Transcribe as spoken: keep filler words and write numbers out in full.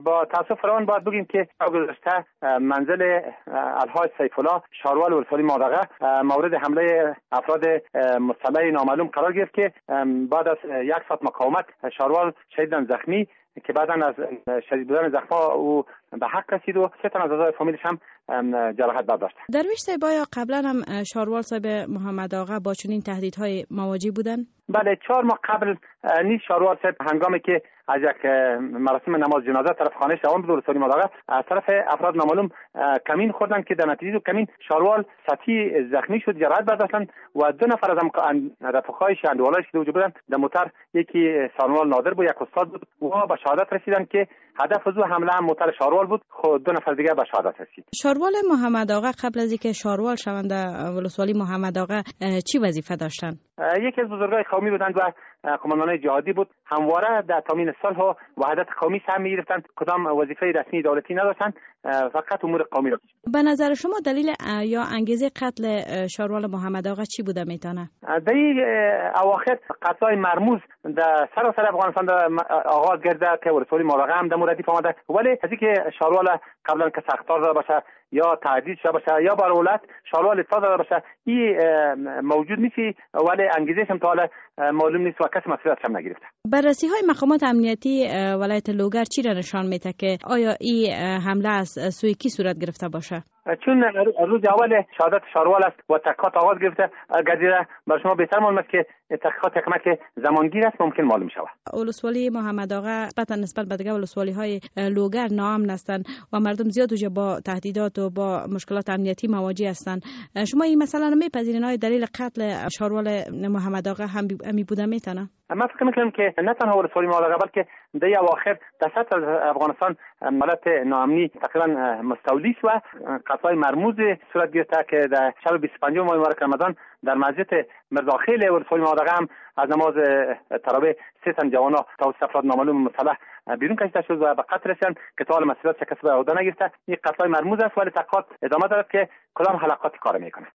با تاسف فراوان باید بگیم که گذشته منزل الحاج سیف الله شاروال ولسوالی مادغه مورد حمله افراد مسلح نامعلوم قرار گرفت که بعد از یک ساعت مقاومت شاروال شدیداً زخمی که بعداً از شدید بودن زخم‌ها او به حق رسید و سه تن از اعضای فامیلش هم جراحت برداشت. درویش صاحب آیا قبلا هم شاروال صاحب محمد آقا با چنین تهدیدهای مواجه بودن؟ بله، چهار ماه قبل نیز شاروال صاحب هنگامی که از یک مراسم نماز جنازه طرف خانه‌اش دوام بود ولسوالی مادغه از طرف افراد نامعلوم کمین خوردن که در نتیجه کمین شاروال سطحی زخمی شد، جراحت برداشتند و دو نفر از رفقایش اندوالایش که وجود بودند در موتر، یکی سانوال نادر بود، یک استاد بود و به شهادت رسیدند که هدف از حمله هم موتر شاروال بود. خود دو نفر دیگه به شهادت رسید. شاروال محمد آقا قبل از اینکه شاروال شوند ولسوالی محمد آقا چی وظیفه داشتند؟ یکی از بزرگای قومی بودند و قماندان جهادی بود. همواره در تامین صلح و وحدت قومی سهم می‌گرفتند. کدام وظیفه رسمی دولتی نداشتند، فقط امور قومی را. به نظر شما دلیل یا انگیزه قتل شاروال محمد آقا چی بوده میتونه؟ در این اواخر قتل‌های مرموز در سراسر افغانستان در آغاز گرده که ولسوالی مادغه هم در مورد آمده، ولی از اینکه شاروال قبلا که ساختار داده باشه یا تهدید شده باشه یا بر اولاد شاروال اطلاع داده باشه، این موجود نیست، ولی انگیزش هم تا حالا معلوم نیست و کسی مسئولیتش هم نگرفته. بررسی های مقامات امنیتی ولایت لوگر چی را نشان میده که آیا این حمله از سوی کی صورت گرفته باشه؟ چون روز اول شهادت شاروال است و تحقیقات آغاز گرفته، گزیره بر شما بهتر معلوم است که تحقیقات یک زمانگیر است، ممکن معلوم شود. ولسوالی محمد آقا نسبت نسبت به دیگر ولسوالی های لوگر ناامن هستند و مردم زیاد اونجا با تهدیدات و با مشکلات امنیتی مواجه هستند. شما این مسئله رو میپذیرین آیا دلیل قتل شاروال محمد آقا هم می بوده میتونه؟ من فکر میکنم که نه تنها ولسوالی مادغه بلکه در اواخر در سطح افغانستان حالت ناامنی تقریبا مستولی است و قتل‌های مرموز صورت گرفته که در شب بیست و پنجم ماه مبارک رمضان در مسجد مرداخیل ولسوالی مادغه هم از نماز تراویح سه تن جوانا توسط افراد نامعلوم مسلح بیرون کشیده شد و به قتل رسیدند که تا حال مسئولیت کسی به عهده نگرفته. این قتل‌های مرموز است ولی تحقیقات ادامه دارد که کدام حلقات کار میکنه.